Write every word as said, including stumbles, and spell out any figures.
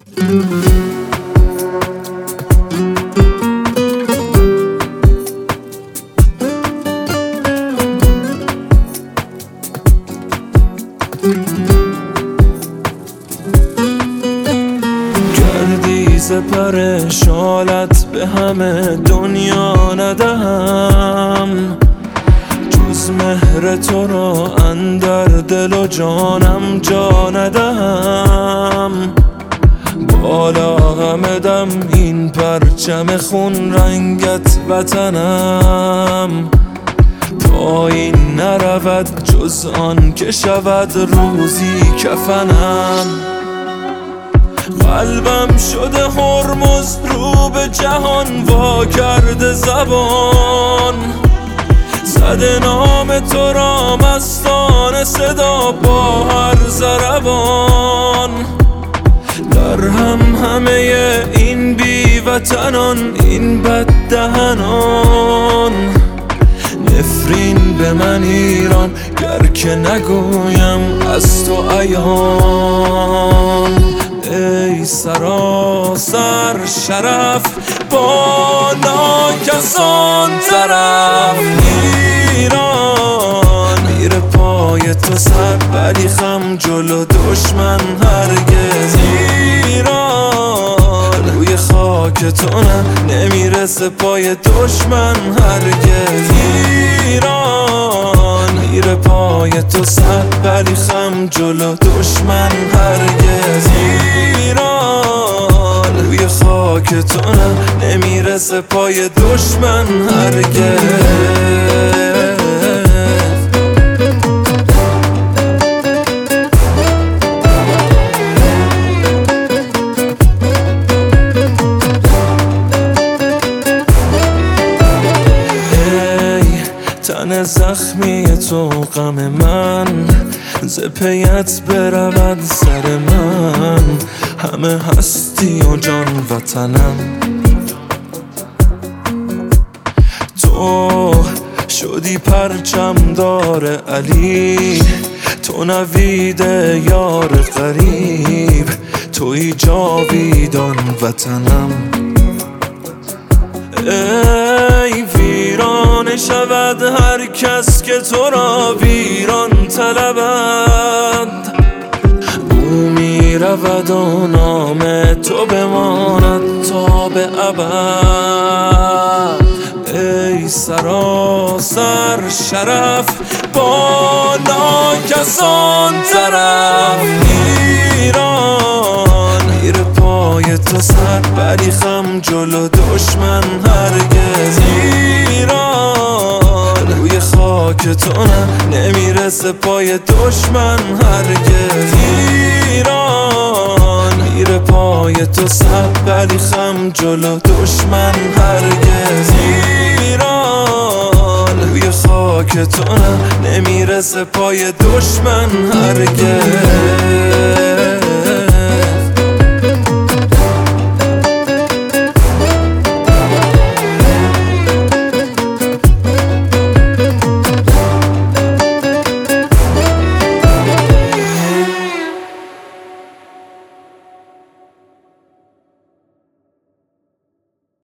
کردی سپر شالت به همه دنیا ندهم، جز مهر تو را اندر دل و جانم جا ندهم. بالا همه دم این پرچم خون رنگت وطنم، پایین نرود جز آن که شود روزی کفنم. قلبم شده هرمز رو به جهان وا کرده زبان، زده نام تو را مستانه صدا با هر ضربان. در هم همه این بی وطنان، این بددهنان، نفرین به من ایران گر که نگویم از تو عیان. ای سراسر شرف با ناکسان طرف، ایران میره پای تو سر ولی خم جلو دشمن هرگز. ایران روی خاک تو نه نمیرسه پای دشمن هرگز. ایران میره پای تو سر ولی خم جلو دشمن هرگز. ایران روی خاک تو نه نمیرسه پای دشمن هرگز. تن زخمی تو غم من، ز پیت برود سر من، همه هستی و جان وطنم. تو شدی پرچم دار علی، تو نوید یار غریب، توی جاویدان وطنم. ای ویران شود هر کس که تو را ویران طلبد، او می رود و نام تو بماند تا به ابد. ای سراسر شرف با ناکسان طرف، ایران میره پای تو سر ولی خم جلو دشمن هرگز. ایران روی خاک تو نه نمیرسه پای دشمن هرگز. ایران میره پای تو سر ولی خم جلو دشمن هرگز. ایران روی خاک تو نه نمیرسه پای دشمن هرگز.